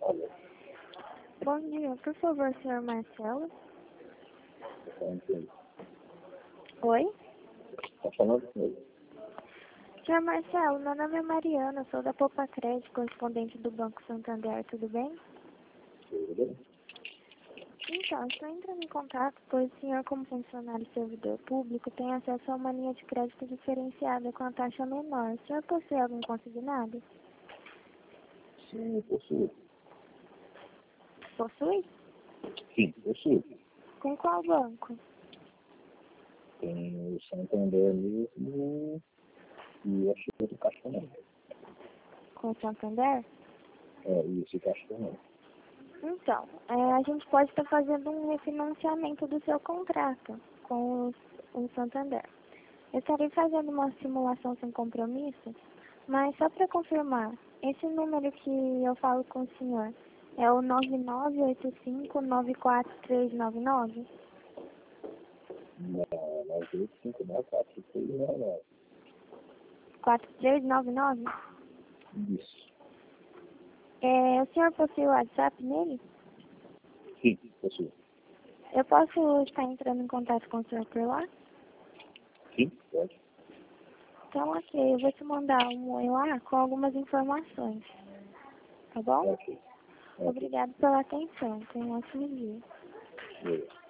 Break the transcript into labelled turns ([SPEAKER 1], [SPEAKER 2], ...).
[SPEAKER 1] Alô,
[SPEAKER 2] Bom dia, por favor, senhor Marcelo.
[SPEAKER 1] tô falando com ele.
[SPEAKER 2] Oi?
[SPEAKER 1] Tá falando com ele.
[SPEAKER 2] Senhor Marcelo, meu nome é Mariana, sou da Poupa Crédito, correspondente do Banco Santander, tudo bem?
[SPEAKER 1] Tudo bem?
[SPEAKER 2] Então, estou entrando em contato, pois o senhor, como funcionário e servidor público, tem acesso a uma linha de crédito diferenciada com a taxa menor. O senhor possui algum consignado?
[SPEAKER 1] Sim, possuo.
[SPEAKER 2] Possui?
[SPEAKER 1] Sim, possuo.
[SPEAKER 2] Com qual banco?
[SPEAKER 1] Tem o Santander mesmo e acho que outro Caixa também.
[SPEAKER 2] Com o Santander?
[SPEAKER 1] É, isso, Caixa também.
[SPEAKER 2] Então, a gente pode estar fazendo um refinanciamento do seu contrato com o Santander. Eu estarei fazendo uma simulação sem compromisso, mas só para confirmar, esse número que eu falo com o senhor é o 9985943999?
[SPEAKER 1] Não, 985943699.
[SPEAKER 2] 4399?
[SPEAKER 1] Isso.
[SPEAKER 2] O senhor possui o WhatsApp nele?
[SPEAKER 1] Sim, possuo.
[SPEAKER 2] Eu posso estar entrando em contato com o senhor por lá?
[SPEAKER 1] Sim, pode.
[SPEAKER 2] Então, ok, eu vou te mandar um oi lá com algumas informações, tá bom?
[SPEAKER 1] Ok.
[SPEAKER 2] Obrigado pela atenção, tenha um ótimo dia.
[SPEAKER 1] Ok.